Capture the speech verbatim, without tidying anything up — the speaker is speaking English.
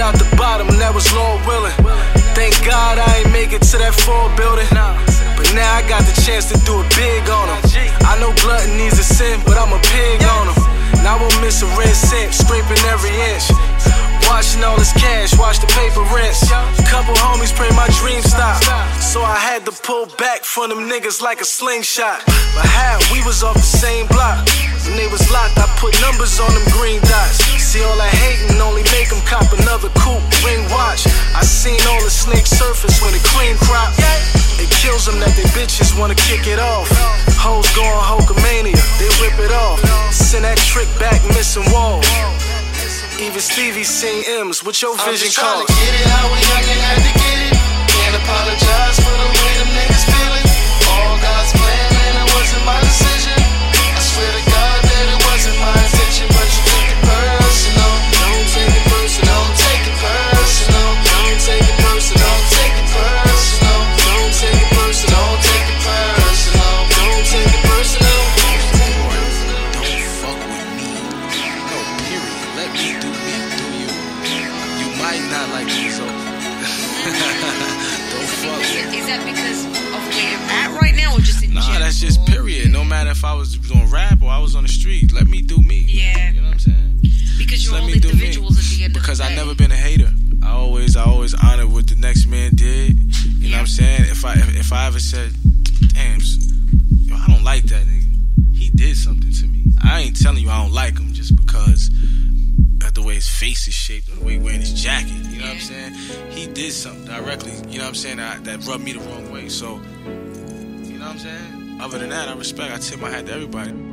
out the bottom, that was Lord willing. Thank God I ain't make it to that four building. But now I got the chance to do it big on them. I know gluttony's a sin, but I'm a pig on them. And I won't miss a red cent, scraping every inch. Watching all this cash, watch the paper rinse. Couple homies pray my dream stop, so I had to pull back from them niggas like a slingshot. But how, we was off the same block. When they was locked, I put numbers on them green dots. See all that hating only make them cop another coupe, ring watch. I seen all the snakes surface when the cream crop. It kills them that they bitches wanna kick it off. Hoes going Hulkamania, they rip it off. Send that trick back, missing walls. Even Stevie seen M's, what your vision called? I'm just tryna get it how we young and had to get it. Can't apologize for the way them niggas feelin'. All God's plan and it wasn't my decision. I swear to God that it wasn't my intention, but you took it personal. Don't take it personal. Don't take it personal. Don't take it personal. Don't take it personal. Don't take it personal. Don't take it personal. Don't take it personal. Don't fuck with me. No, period. Let me do me, do you. You might not like me, so don't fuck with me. Is that because of where you're at right now, or just in Nah, general? that's just period. No matter if I was doing rap or I was on the street, let me do me. Yeah. You know what I'm saying? Because you're Let all me do individuals me. at the end Because of the I day. never been a hater. I always, I always honor what the next man did. You know what I'm saying? If I, if, if I ever said, damn, yo, I don't like that nigga. He did something to me. I ain't telling you I don't like him just because of the way his face is shaped or the way he wearing his jacket. You know what I'm saying? He did something directly. You know what I'm saying? That, that rubbed me the wrong way. So, you know what I'm saying? Other than that, I respect. I tip my hat to everybody.